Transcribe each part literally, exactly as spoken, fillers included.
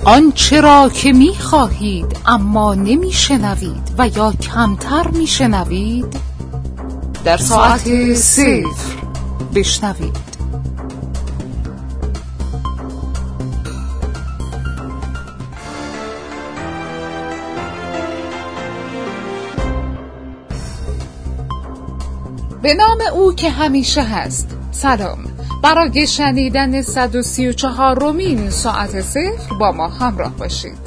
آنچه را که می خواهید اما نمی شنوید و یا کمتر می شنوید در ساعت صفر بشنوید. به نام او که همیشه هست. سلام، برای شنیدن صد و سی و چهارمین ساعت صفر با ما همراه باشید.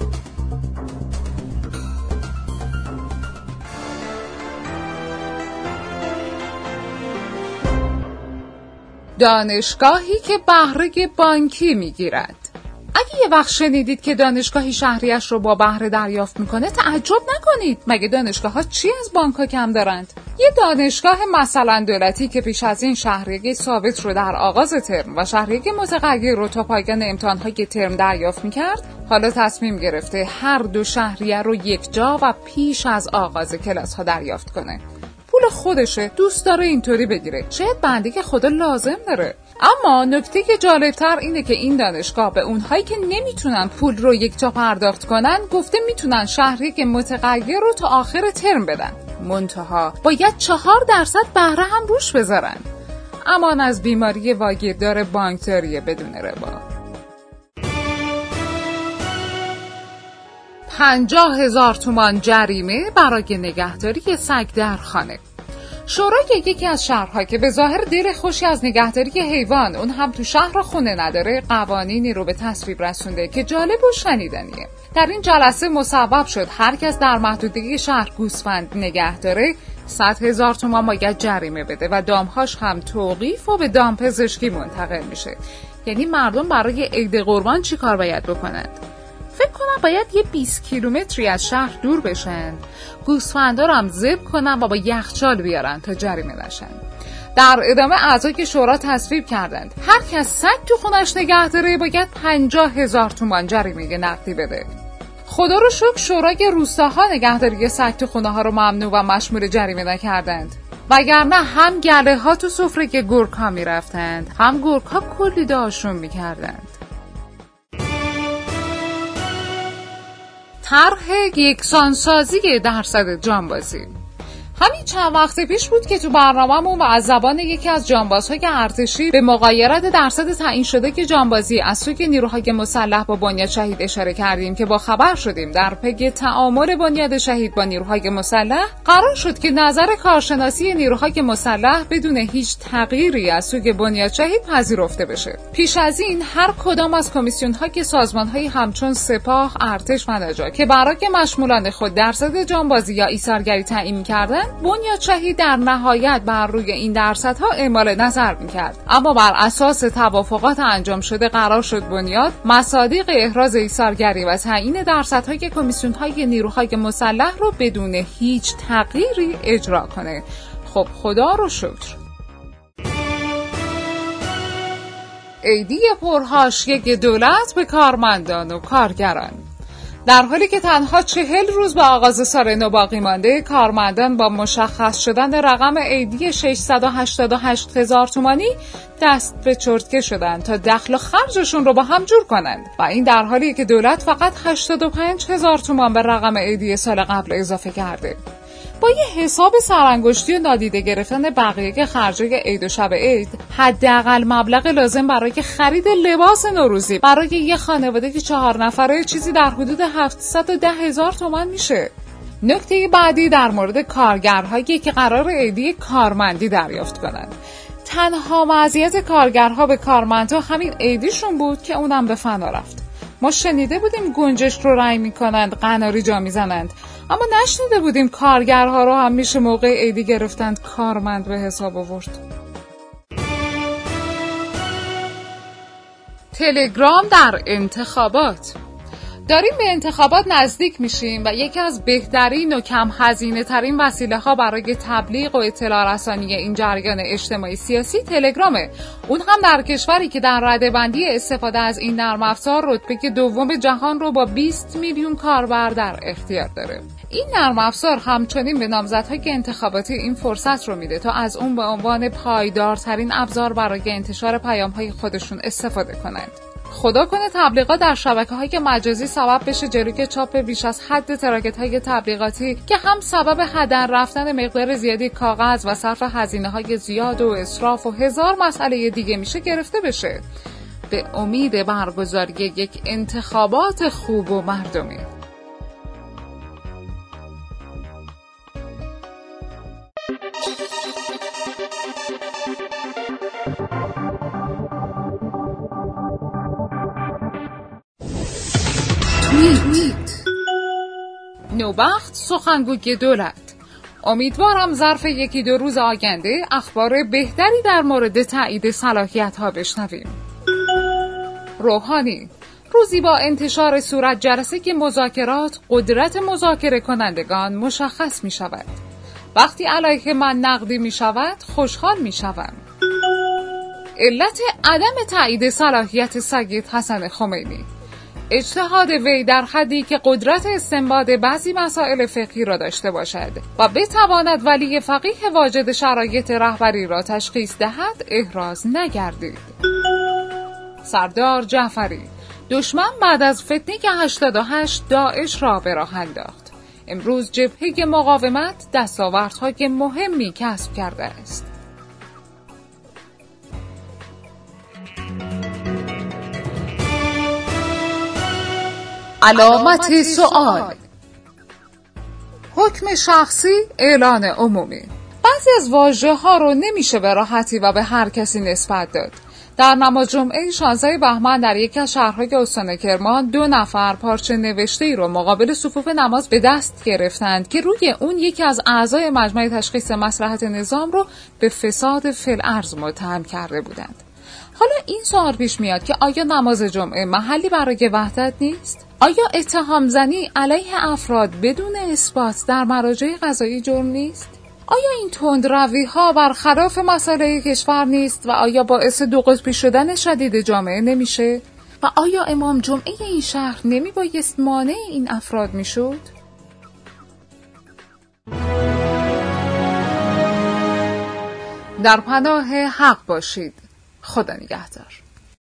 دانشگاهی که بهره بانکی میگیرد. اگه یه وقت شنیدید که دانشگاهی شهریش رو با بهره دریافت میکنه تعجب نکنید. مگه دانشگاه ها چی از بانک ها کم دارند؟ یه دانشگاه مثلا دولتی که پیش از این شهریه ثابت رو در آغاز ترم و شهریه متغیر رو تا پایان امتحان‌های ترم دریافت میکرد، حالا تصمیم گرفته هر دو شهریه رو یک جا و پیش از آغاز کلاس ها دریافت کنه. پول خودشه، دوست داره اینطوری بگیره، شاید بنده که خدا لازم داره. اما نکته که جالبتر اینه که این دانشگاه به اونهایی که نمیتونن پول رو یک جا پرداخت کنن گفته میتونن شهریه متغیر رو تا آخر ترم بدن، منتها باید چهار درصد بهره هم روش بذارن. امان از بیماری واگیردار بانکداری بدون ربا. پنجاه هزار تومان جریمه برای نگهداری سگ در خانه. شورای یکی از شهرها که به ظاهر دل خوشی از نگهداری حیوان، اون هم تو شهر و خونه نداره، قوانینی رو به تصویب رسونده که جالب و شنیدنیه. در این جلسه مصوب شد هر کس در محدوده شهر گوسفند نگه داره صد هزار تومان باید جریمه بده و دامهاش هم توقیف و به دام پزشکی منتقل میشه. یعنی مردم برای عید قربان چی کار باید بکنند؟ فکر کنم باید یه بیست کیلومتری از شهر دور بشن، گوسفندا رو هم ذبح کنن و با یخچال بیارن تا جریمه نشن. در ادامه اعضای شورا تصویب کردند هر کس سگ تو خونش نگه داره باید پنجاه هزار تومان جریمه نقدی بده. خدا رو شکر شورای روستاها نگهداری سگ تو خونه ها رو ممنوع و مشمول جریمه نکردند، وگرنه هم گله ها تو سفره که گرگ ها می رفتند، هم گرگ ها کلی داشون می کردند. طرح یکسانسازی درصد جانبازی. همین چند وقت پیش بود که تو برنامه‌مون و از زبان یکی از جانبازهای ارتشی به مغایرت درصد تعیین شده که جانبازی از سوی نیروهای مسلح با بنیاد شهید اشاره کردیم که با خبر شدیم در پی تعامل بنیاد شهید با نیروهای مسلح قرار شد که نظر کارشناسی نیروهای مسلح بدون هیچ تغییری از سوی بنیاد شهید پذیرفته بشه. پیش از این هر کدام از کمیسیون‌ها که سازمان‌های همچون سپاه، ارتش و نجات که برای مشمولان خود درصد جانبازی یا ایثارگری تعیین کردن، بنیاد شهید در نهایت بر روی این درصدها اعمال نظر میکرد. اما بر اساس توافقات انجام شده قرار شد بنیاد مصادیق احراز ایثارگری و تعیین درصدهای کمیسیون‌های نیروهای مسلح رو بدون هیچ تغییری اجرا کنه. خب خدا رو شکر. عیدی پرحاشیه دولت به کارمندان و کارگران. در حالی که تنها چهل روز به آغاز سال نو باقی مانده، کارمندان با مشخص شدن رقم عیدی ششصد و هشتاد و هشت هزار تومانی دست به چرتکه شدند تا دخل و خرجشون رو با هم جور کنند و این در حالی که دولت فقط هشتاد و پنج هزار تومان به رقم عیدی سال قبل اضافه کرده. با یه حساب سرانگشتی و نادیده گرفتن بقیه خرجای عید و شب عید، حداقل مبلغ لازم برای خرید لباس نوروزی برای یه خانواده که چهار نفره چیزی در حدود هفتصد و ده هزار تومان میشه. نکته بعدی در مورد کارگرهایی که قرار عیدی کارمندی دریافت کنند. تنها مزیت کارگرها به کارمندها همین عیدیشون بود که اونم به فنا رفت. ما شنیده بودیم گنجشک رو رنگ میکنند، قناری جا میزنند، اما نشنیده بودیم کارگرها رو هم میشه موقع عیدی گرفتند کارمند به حساب آورد. تلگرام در انتخابات. داریم به انتخابات نزدیک میشیم و یکی از بهترین و کم هزینه ترین وسیله ها برای تبلیغ و اطلاع رسانی این جریان اجتماعی سیاسی تلگرامه. اون هم در کشوری که در رده‌بندی استفاده از این نرم افزار رتبه دوم جهان رو با بیست میلیون کاربر در اختیار داره. این نرم افزار همچنین به نامزدهای انتخاباتی این فرصت رو میده تا از اون به عنوان پایدارترین ابزار برای انتشار پیام‌های خودشون استفاده کنند. خدا کنه تبلیغات در شبکه‌های مجازی سبب بشه جلوی چاپ بیش از حد تراکت‌های تبلیغاتی که هم سبب هدر رفتن مقدار زیادی کاغذ و صرف هزینه‌های زیاد و اسراف و هزار مسئله دیگه میشه گرفته بشه، به امید برگزاری یک انتخابات خوب و مردمی. توییت: نوبخت سخنگوی دولت: امیدوارم ظرف یکی دو روز آینده اخبار بهتری در مورد تایید صلاحیت‌ها بشنویم. روحانی: روزی با انتشار صورت جلسه که مذاکرات قدرت مذاکره کنندگان مشخص می شود. وقتی علیه من نقدی می شود خوشحال می شوم. علت عدم تایید صلاحیت سید حسن خمینی: اجتهاد وی در حدی که قدرت استنباط بعضی مسائل فقهی را داشته باشد و بتواند ولی فقیه واجد شرایط رهبری را تشخیص دهد احراز نگردید. سردار جعفری: دشمن بعد از فتنه هشتاد و هشت داعش را به راه انداخت. امروز جبهه مقاومت دستاوردهای مهمی کسب کرده است. علامت سوال: حکم شخصی، اعلان عمومی. بعضی از واژه‌ها رو نمیشه به راحتی و به هر کسی نسبت داد. در نماز جمعه شانزده بهمن در یکی از شهرهای استان کرمان دو نفر پارچه نوشته‌ای رو مقابل صفوف نماز به دست گرفتند که روی اون یکی از اعضای مجمع تشخیص مصلحت نظام رو به فساد فی الارض متهم کرده بودند. حالا این سوال پیش میاد که آیا نماز جمعه محلی برای وحدت نیست؟ آیا اتهام زنی علیه افراد بدون اثبات در مراجع قضایی جرم نیست؟ آیا این تندروی ها برخلاف مسائل کشور نیست و آیا باعث دو قطبی شدن شدید جامعه نمیشه؟ و آیا امام جمعه این شهر نمی بایست مانع این افراد میشد؟ در پناه حق باشید. خدا نگهدار.